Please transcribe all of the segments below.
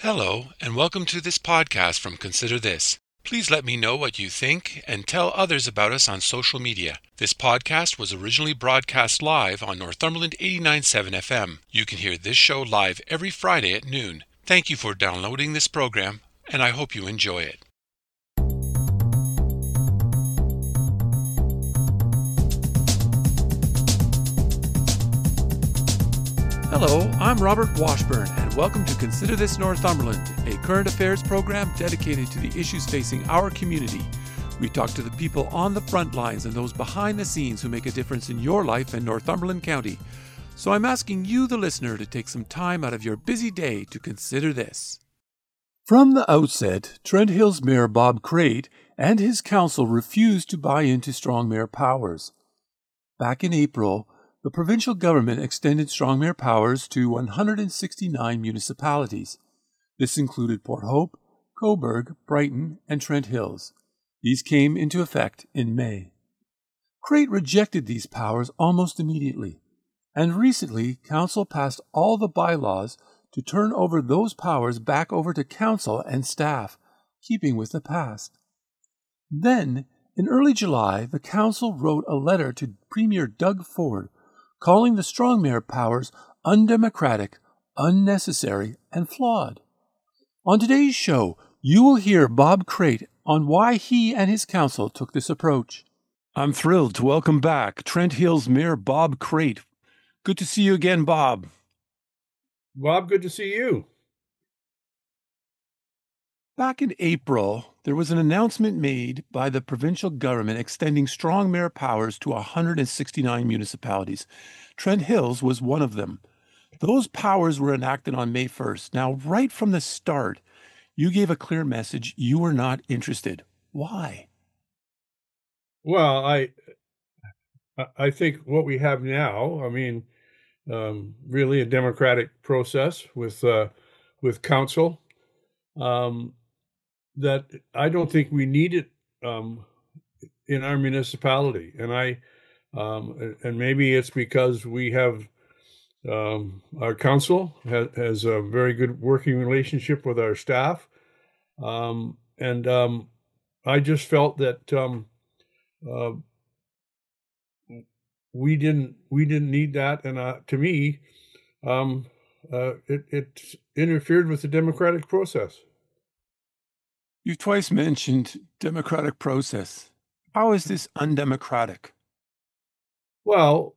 Hello, and welcome to this podcast from Consider This. Please let me know what you think and tell others about us on social media. This podcast was originally broadcast live on Northumberland 89.7 FM. You can hear this show live every Friday at noon. Thank you for downloading this program, and I hope you enjoy it. Hello, I'm Robert Washburn, and welcome to Consider This Northumberland, a current affairs program dedicated to the issues facing our community. We talk to the people on the front lines and those behind the scenes who make a difference in your life in Northumberland County. So I'm asking you, the listener, to take some time out of your busy day to consider this. From the outset, Trent Hills Mayor Bob Crate and his council refused to buy into strong mayor powers. Back in April, the provincial government extended strong mayor powers to 169 municipalities. This included Port Hope, Cobourg, Brighton, and Trent Hills. These came into effect in May. Crate rejected these powers almost immediately, and recently Council passed all the bylaws to turn over those powers back over to Council and staff, keeping with the past. Then, in early July, the Council wrote a letter to Premier Doug Ford calling the strong mayor powers undemocratic, unnecessary, and flawed. On today's show, you will hear Bob Crate on why he and his council took this approach. I'm thrilled to welcome back Trent Hills Mayor Bob Crate. Good to see you again, Bob. Bob, good to see you. Back in April, there was an announcement made by the provincial government extending strong mayor powers to 169 municipalities. Trent Hills was one of them. Those powers were enacted on May 1st. Now, right from the start, you gave a clear message you were not interested. Why? Well, I think what we have now, really a democratic process with council. That I don't think we need it in our municipality, and maybe it's because we have our council has a very good working relationship with our staff, and I just felt that we didn't need that, and to me, it interfered with the democratic process. You've twice mentioned democratic process. How is this undemocratic? Well,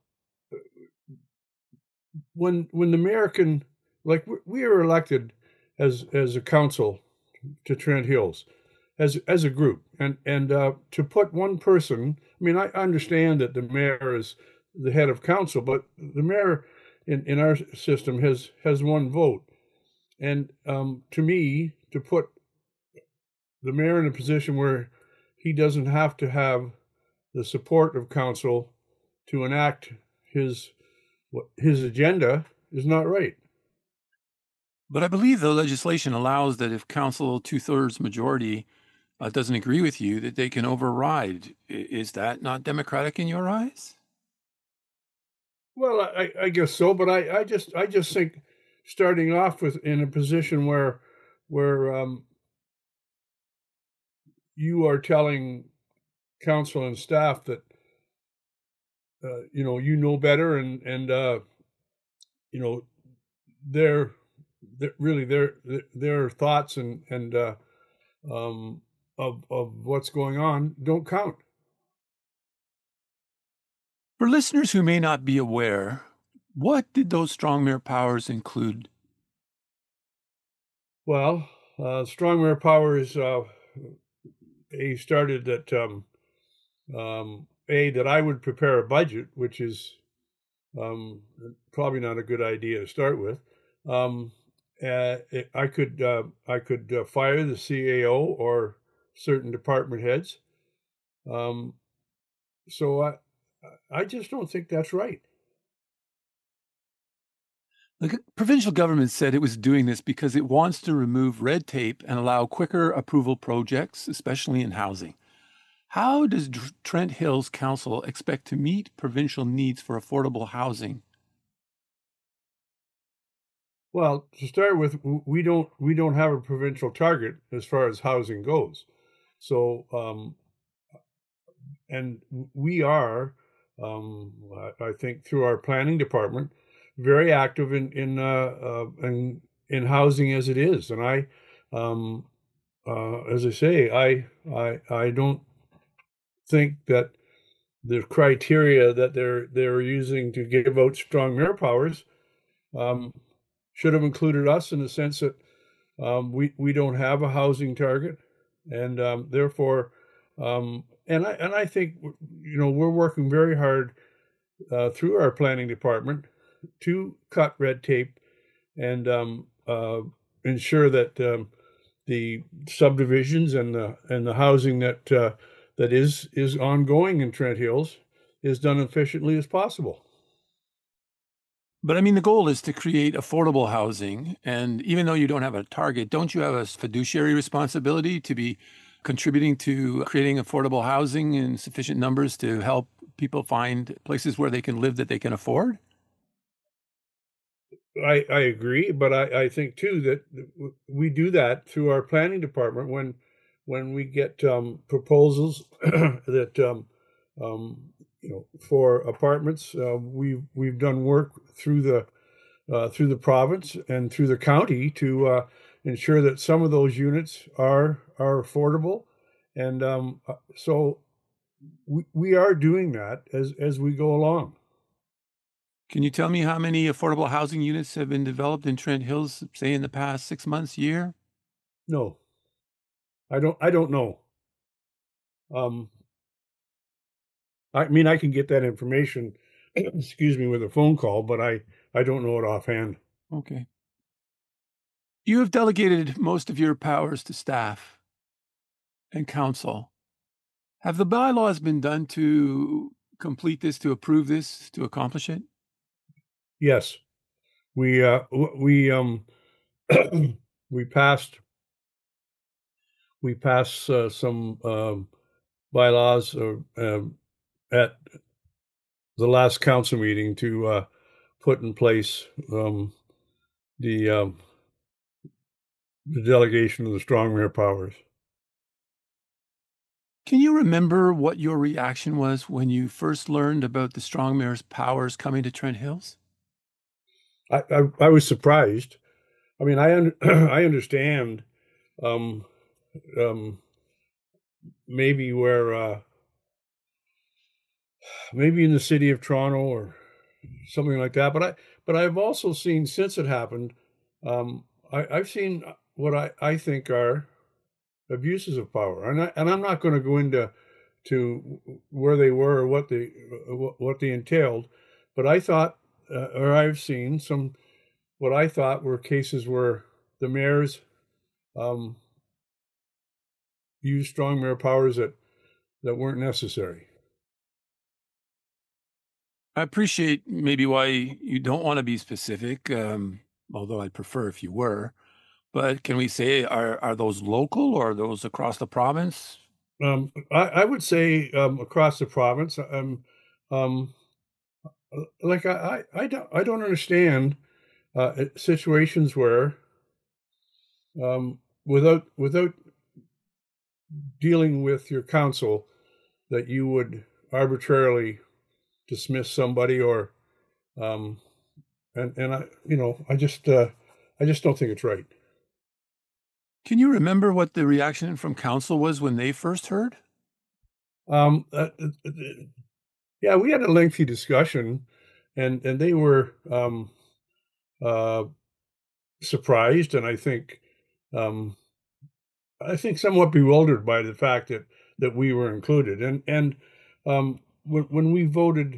when the American, like we are elected as a council to Trent Hills, as a group, and to put one person. I mean, I understand that the mayor is the head of council, but the mayor in our system has one vote, and to me, to put the mayor in a position where he doesn't have to have the support of council to enact his agenda is not right. But I believe the legislation allows that if council 2/3 majority doesn't agree with you, that they can override. Is that not democratic in your eyes? Well, I guess so, but I just think starting off with in a position where you are telling council and staff that you know better, and their really their thoughts and of what's going on don't count. For listeners who may not be aware, what did those strong mayor powers include? Well, strong mayor powers started that that I would prepare a budget, which is probably not a good idea to start with. I could fire the CAO or certain department heads. So I just don't think that's right. The provincial government said it was doing this because it wants to remove red tape and allow quicker approval projects, especially in housing. How does Trent Hills Council expect to meet provincial needs for affordable housing? Well, to start with, we don't have a provincial target as far as housing goes. So, and we are, I think, through our planning department, very active in housing as it is. And um, as I say, I don't think that the criteria that they're using to give out strong mayor powers um, should have included us in the sense that we don't have a housing target, and therefore, and I think we're working very hard through our planning department to cut red tape and ensure that the subdivisions and the housing that is ongoing in Trent Hills is done efficiently as possible. But I mean, the goal is to create affordable housing. And even though you don't have a target, don't you have a fiduciary responsibility to be contributing to creating affordable housing in sufficient numbers to help people find places where they can live that they can afford? I agree, but I think too that we do that through our planning department when we get proposals that for apartments. We've done work through the province and through the county to ensure that some of those units are affordable, and so we are doing that as we go along. Can you tell me how many affordable housing units have been developed in Trent Hills, say in the past 6 months, year? No, I don't know. Um, I mean, I can get that information, excuse me, with a phone call, but I don't know it offhand. Okay. You have delegated most of your powers to staff and council. Have the bylaws been done to complete this, to approve this, to accomplish it? Yes, we we passed some bylaws at the last council meeting to put in place the um, the delegation of the strong mayor powers. Can you remember what your reaction was when you first learned about the strong mayor's powers coming to Trent Hills? I was surprised. I mean, I understand um, um, maybe where maybe in the city of Toronto or something like that, but I've also seen since it happened, I've seen what I think are abuses of power, and I'm not going to go into where they were or what they entailed, but I thought or I've seen some what I thought were cases where the mayors um, used strong mayor powers that weren't necessary. I appreciate maybe why you don't want to be specific, although I'd prefer if you were. But can we say, are those local or are those across the province? I would say across the province, um, like I don't understand situations where without dealing with your council that you would arbitrarily dismiss somebody or um, and I just don't think it's right. Can you remember what the reaction from council was when they first heard? Um, uh, uh, uh, yeah, we had a lengthy discussion, and they were uh, surprised, and um, I think somewhat bewildered by the fact that we were included. And when we voted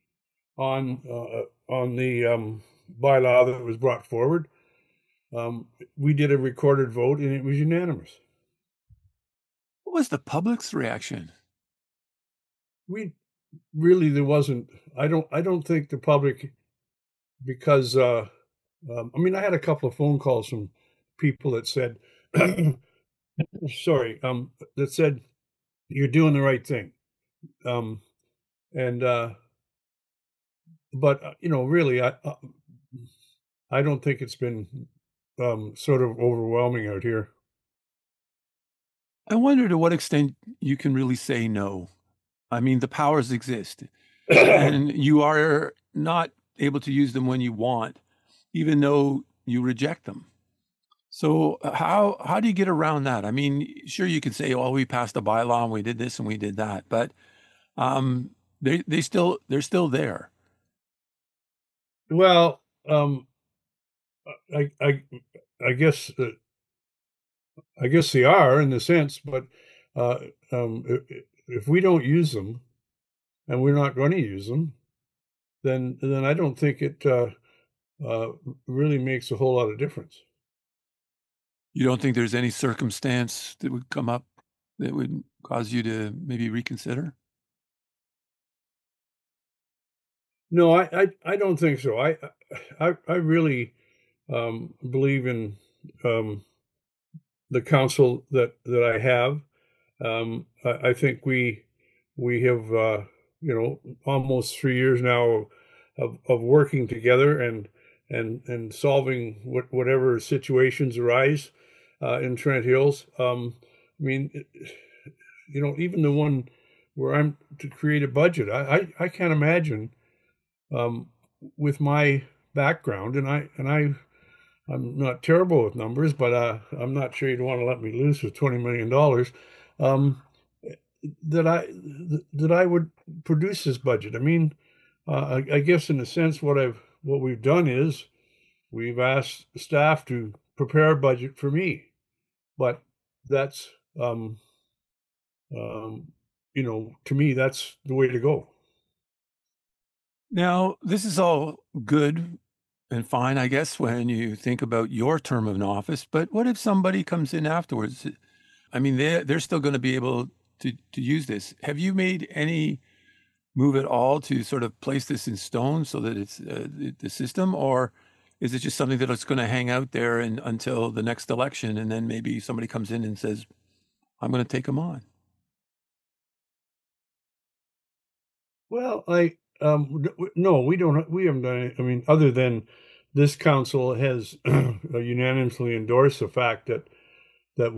on the bylaw that was brought forward, we did a recorded vote, and it was unanimous. What was the public's reaction? We really there wasn't. I don't think the public because I mean I had a couple of phone calls from people that said sorry that said you're doing the right thing um, and but really I don't think it's been sort of overwhelming out here. I wonder to what extent you can really say no. I mean, the powers exist, and you are not able to use them when you want, even though you reject them. So how do you get around that? I mean, sure you can say, "Oh, we passed a bylaw and we did this and we did that," but um, they're still there. Well, I I I guess I guess they are in the sense, but uh, if we don't use them and we're not going to use them, then I don't think it uh, really makes a whole lot of difference. You don't think there's any circumstance that would come up that would cause you to maybe reconsider? No, I don't think so. I really believe in um, the council that I have. I think we have almost 3 years now of working together and solving whatever situations arise in Trent Hills. I mean, even the one where I'm to create a budget, I can't imagine um, with my background, I'm not terrible with numbers, but I'm not sure you'd want to let me loose with $20 million. Um, that I would produce this budget. I mean, I guess in a sense, what we've done is we've asked staff to prepare a budget for me, but that's um, to me that's the way to go. Now, this is all good and fine, I guess, when you think about your term of office, but what if somebody comes in afterwards? I mean, they're still going to be able to use this. Have you made any move at all to sort of place this in stone so that it's the system, or is it just something that it's going to hang out there and until the next election, and then maybe somebody comes in and says, "I'm going to take them on"? Well, no, we don't. We haven't done it. I mean, other than this council has unanimously endorsed the fact that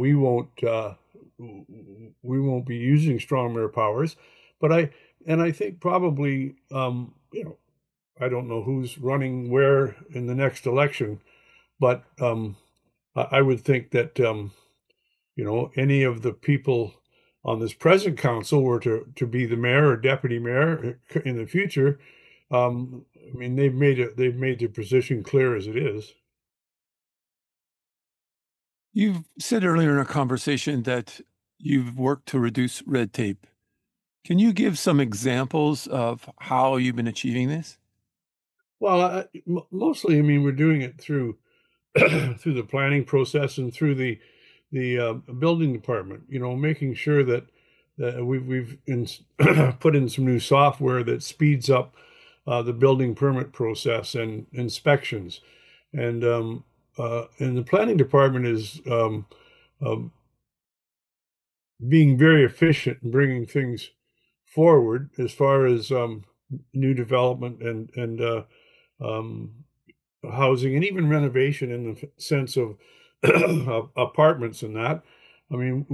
we won't be using strong powers. But I think probably I don't know who's running where in the next election, but I would think that any of the people on this present council were to be the mayor or deputy mayor in the future. I mean, they've made their position clear as it is. You've said earlier in our conversation that you've worked to reduce red tape. Can you give some examples of how you've been achieving this? Well, mostly, I mean, we're doing it through through the planning process and through the building department. Making sure that put in some new software that speeds up the building permit process and inspections, and the planning department is um, being very efficient in bringing things forward as far as new development and um, housing and even renovation in the sense of apartments and that. I mean,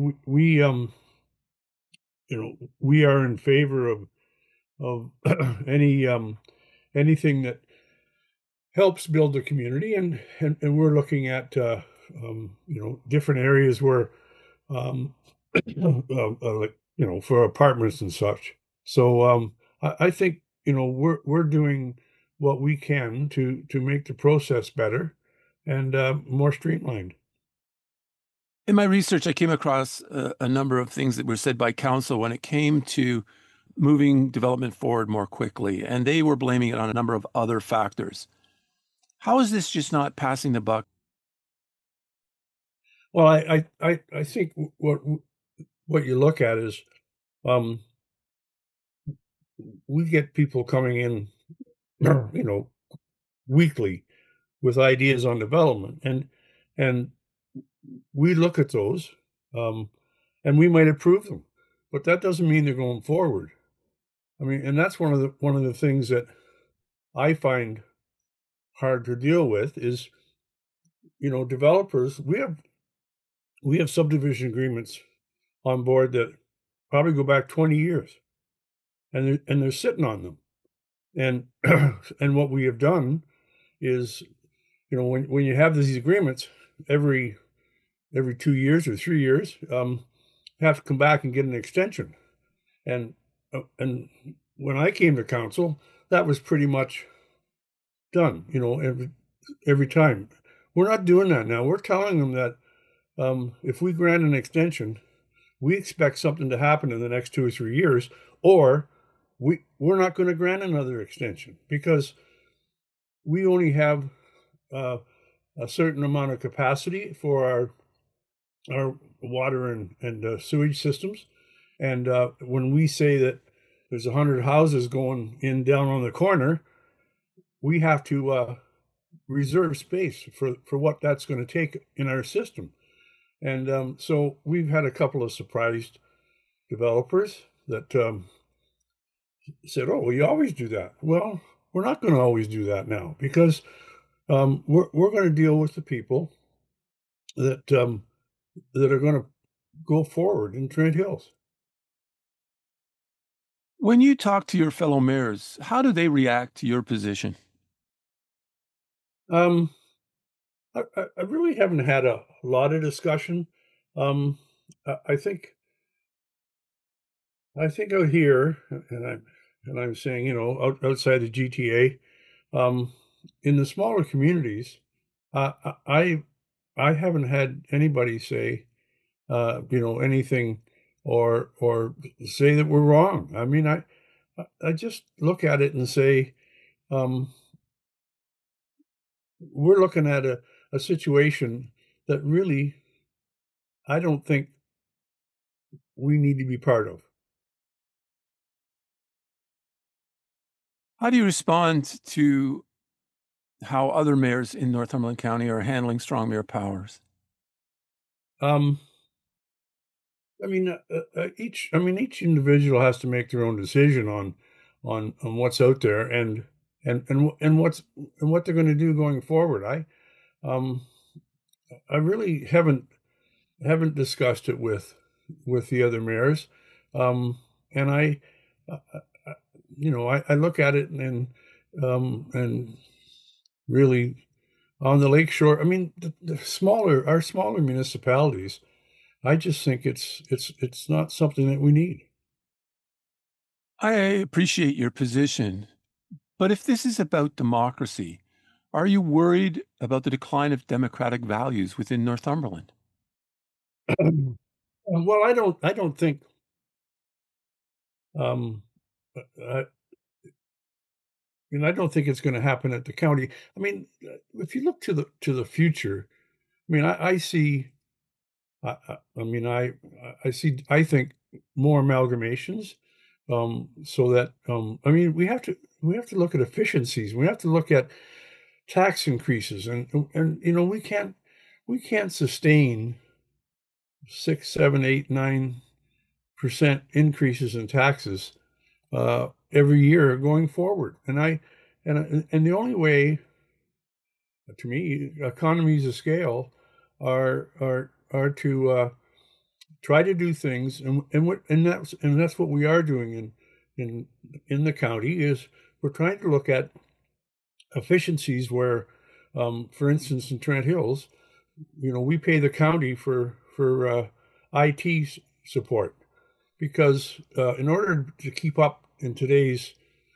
we are in favor of any anything that helps build the community, and we're looking at different areas where like for apartments and such. So I think we're doing what we can to make the process better and more streamlined. In my research, I came across a number of things that were said by council when it came to moving development forward more quickly, and they were blaming it on a number of other factors. How is this just not passing the buck? Well, I think what you look at is um, we get people coming in, weekly with ideas on development, and we look at those, um, and we might approve them, but that doesn't mean they're going forward. I mean, and that's one of the things that I find hard to deal with is, developers. We have subdivision agreements on board that probably go back 20 years, and they're sitting on them. And and what we have done is, when you have these agreements every 2 years or 3 years, you have to come back and get an extension. And when I came to council, that was pretty much done. Every time. We're not doing that now. We're telling them that if we grant an extension, we expect something to happen in the next 2 or 3 years, or we're not going to grant another extension because we only have a certain amount of capacity for our water and sewage systems. And when we say that there's 100 houses going in down on the corner, we have to reserve space for what that's going to take in our system. And so we've had a couple of surprised developers that said, "Oh, well, you always do that." Well, we're not going to always do that now because we're going to deal with the people that are going to go forward in Trent Hills. When you talk to your fellow mayors, how do they react to your position? Um, I really haven't had a lot of discussion. Um, I think out here, and I'm saying, outside the GTA, in the smaller communities, I I haven't had anybody say, anything or say that we're wrong. I mean, I just look at it and say, um, we're looking at a situation that really I don't think we need to be part of. How do you respond to how other mayors in Northumberland County are handling strong mayor powers? Um, each individual has to make their own decision on what's out there and what they're going to do going forward. Um, I really haven't discussed it with the other mayors, and uh, I look at it and really on the lakeshore. I mean, our smaller municipalities. I just think it's not something that we need. I appreciate your position, but if this is about democracy, are you worried about the decline of democratic values within Northumberland? Well, I don't think, um, I I don't think it's gonna happen at the county. I mean, if you look to the future, I mean, I see, I think more amalgamations, so that, I mean, we have to look at efficiencies. We have to look at tax increases and, we can't sustain 6, 7, 8, 9% increases in taxes every year going forward. And the only way, to me, economies of scale are to try to do things, and that's what we are doing in the county is we're trying to look at efficiencies where, for instance, in Trent Hills, we pay the county for IT support because in order to keep up in today's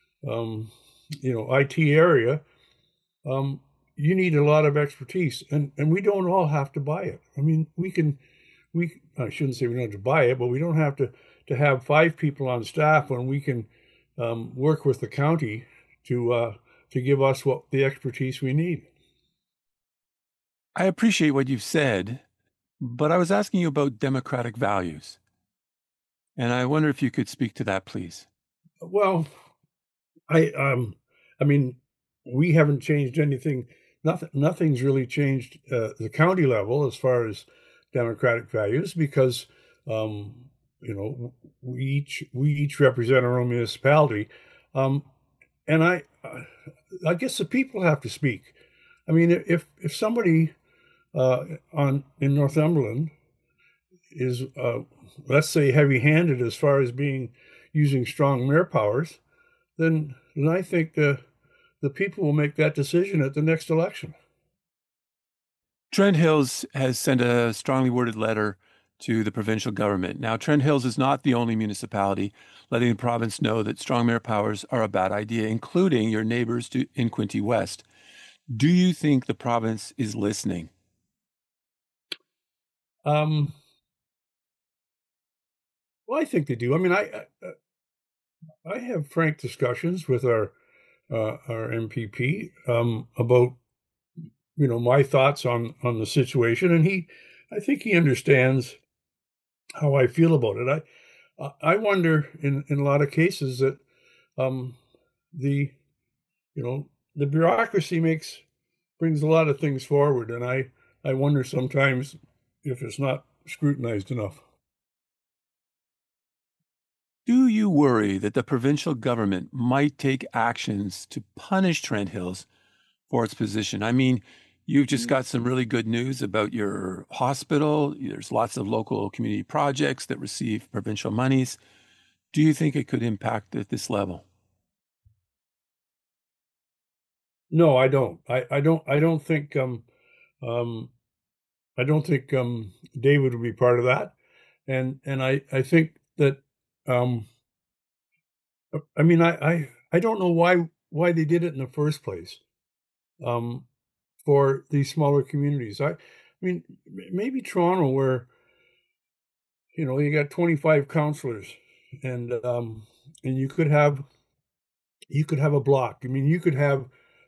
IT area, um, you need a lot of expertise, and we don't all have to buy it. I mean, we I shouldn't say we don't have to buy it, but we don't have to have 5 people on staff when we can work with the county to give us what the expertise we need. I appreciate what you've said, but I was asking you about democratic values, and I wonder if you could speak to that, please. Well, I I mean, we haven't changed anything. Nothing's really changed the county level as far as democratic values because we each represent our own municipality, um, and I guess the people have to speak. I mean, if somebody in Northumberland is, let's say, heavy-handed as far as using strong mayor powers, then I think the people will make that decision at the next election. Trent Hills has sent a strongly worded letter to the provincial government. Now, Trent Hills is not the only municipality letting the province know that strong mayor powers are a bad idea, including your neighbors in Quinte West. Do you think the province is listening? Well, I think they do. I mean, I have frank discussions with our MPP about my thoughts on the situation, and I think he understands how I feel about it. I wonder in a lot of cases that the bureaucracy brings a lot of things forward, and I wonder sometimes if it's not scrutinized enough. Do you worry that the provincial government might take actions to punish Trent Hills for its position? I mean, you've just got some really good news about your hospital. There's lots of local community projects that receive provincial monies. Do you think it could impact at this level? No, I don't. I don't think David would be part of that, and I think that I mean I don't know why they did it in the first place. For these smaller communities. I mean, maybe Toronto, where you got 25 councillors, and you could have a block. I mean, you could have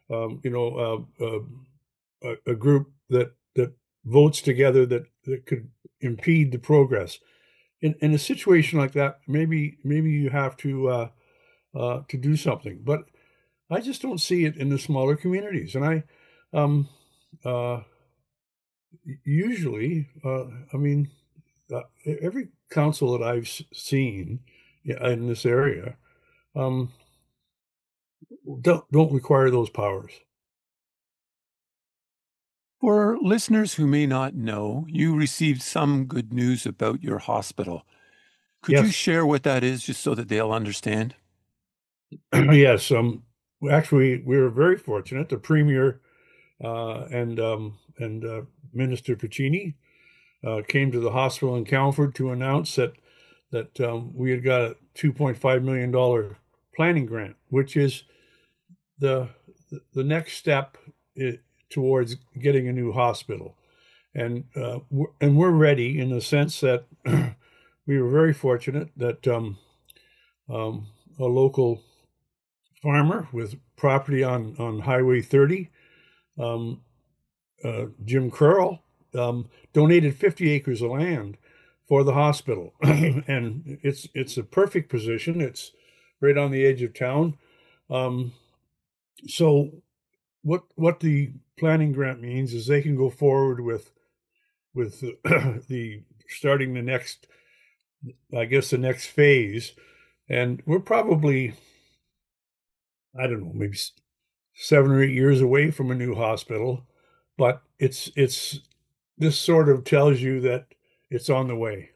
a group that votes together that could impede the progress. In a situation like that, maybe you have to do something. But I just don't see it in the smaller communities, and usually, I mean, every council that I've seen in this area don't require those powers. For listeners who may not know, you received some good news about your hospital. Could you Yes. share what that is, just so that they'll understand? Yes. Actually, we were very fortunate. The Premier and Minister Piccini came to the hospital in Calford to announce that we had got a $2.5 million planning grant, which is the next step towards getting a new hospital, and we're ready in the sense that we were very fortunate that a local farmer with property on Highway 30, Jim Curl, donated 50 acres of land for the hospital, and it's a perfect position. It's right on the edge of town. So what the planning grant means is they can go forward with the starting the next, I guess, the next phase, and we're probably, I don't know, maybe 7 or 8 years away from a new hospital, but it's this sort of tells you that it's on the way.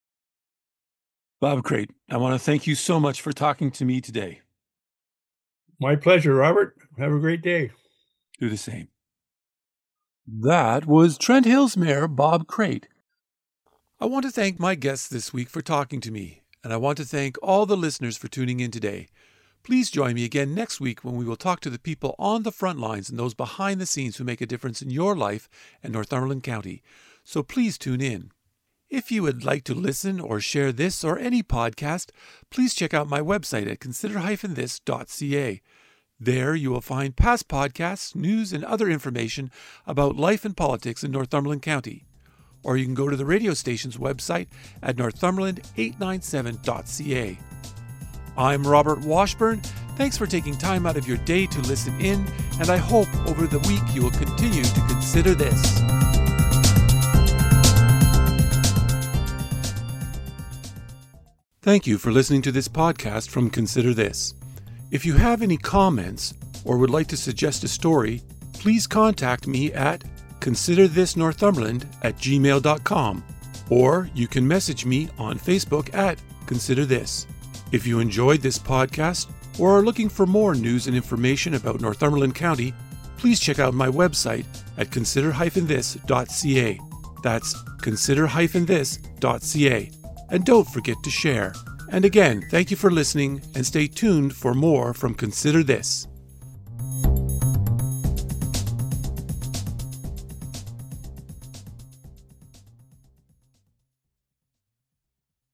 Bob Crate, I want to thank you so much for talking to me today. My pleasure, Robert. Have a great day. Do the same. That was Trent Hills Mayor Bob Crate. I want to thank my guests this week for talking to me, and I want to thank all the listeners for tuning in today. Please join me again next week when we will talk to the people on the front lines and those behind the scenes who make a difference in your life and Northumberland County. So please tune in. If you would like to listen or share this or any podcast, please check out my website at consider-this.ca. There you will find past podcasts, news, and other information about life and politics in Northumberland County. Or you can go to the radio station's website at northumberland897.ca. I'm Robert Washburn. Thanks for taking time out of your day to listen in, and I hope over the week you will continue to consider this. Thank you for listening to this podcast from Consider This. If you have any comments or would like to suggest a story, please contact me at considerthisnorthumberland@gmail.com, or you can message me on Facebook at Consider This. If you enjoyed this podcast or are looking for more news and information about Northumberland County, please check out my website at consider-this.ca. That's consider-this.ca. And don't forget to share. And again, thank you for listening, and stay tuned for more from Consider This.